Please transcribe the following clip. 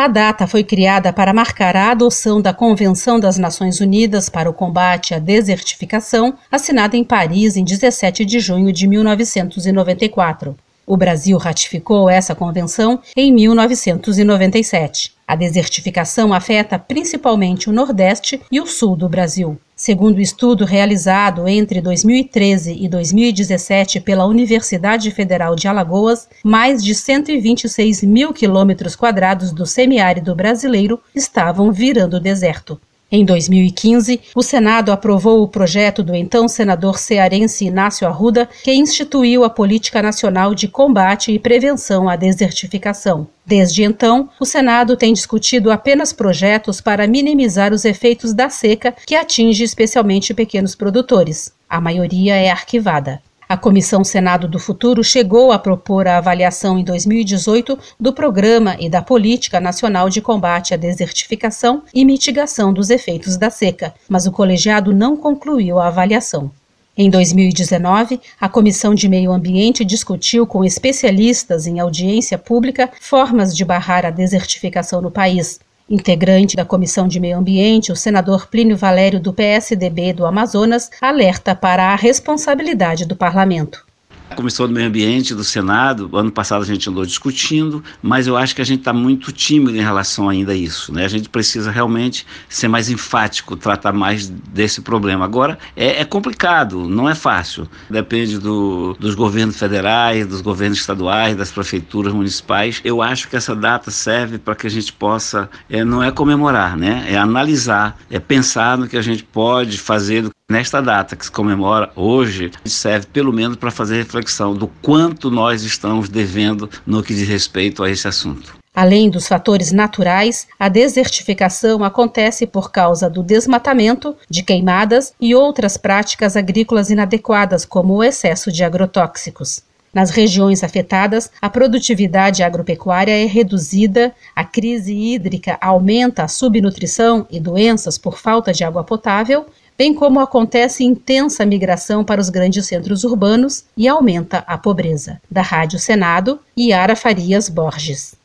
A data foi criada para marcar a adoção da Convenção das Nações Unidas para o Combate à Desertificação, assinada em Paris em 17 de junho de 1994. O Brasil ratificou essa convenção em 1997. A desertificação afeta principalmente o Nordeste e o Sul do Brasil. Segundo o estudo realizado entre 2013 e 2017 pela Universidade Federal de Alagoas, mais de 126 mil quilômetros quadrados do semiárido brasileiro estavam virando deserto. Em 2015, o Senado aprovou o projeto do então senador cearense Inácio Arruda, que instituiu a Política Nacional de Combate e Prevenção à Desertificação. Desde então, o Senado tem discutido apenas projetos para minimizar os efeitos da seca que atinge especialmente pequenos produtores. A maioria é arquivada. A Comissão Senado do Futuro chegou a propor a avaliação em 2018 do Programa e da Política Nacional de Combate à Desertificação e Mitigação dos Efeitos da Seca, mas o colegiado não concluiu a avaliação. Em 2019, a Comissão de Meio Ambiente discutiu com especialistas em audiência pública formas de barrar a desertificação no país. Integrante da Comissão de Meio Ambiente, o senador Plínio Valério, do PSDB do Amazonas, alerta para a responsabilidade do parlamento. A Comissão do Meio Ambiente do Senado, ano passado a gente andou discutindo, mas eu acho que a gente está muito tímido em relação ainda a isso, né? A gente precisa realmente ser mais enfático, tratar mais desse problema. Agora, é complicado, não é fácil. Depende dos governos federais, dos governos estaduais, das prefeituras municipais. Eu acho que essa data serve para que a gente possa, não é comemorar, né? É analisar, é pensar no que a gente pode fazer. Nesta data que se comemora hoje, serve pelo menos para fazer reflexão do quanto nós estamos devendo no que diz respeito a esse assunto. Além dos fatores naturais, a desertificação acontece por causa do desmatamento, de queimadas e outras práticas agrícolas inadequadas, como o excesso de agrotóxicos. Nas regiões afetadas, a produtividade agropecuária é reduzida, a crise hídrica aumenta a subnutrição e doenças por falta de água potável, bem como acontece intensa migração para os grandes centros urbanos e aumenta a pobreza. Da Rádio Senado, Yara Farias Borges.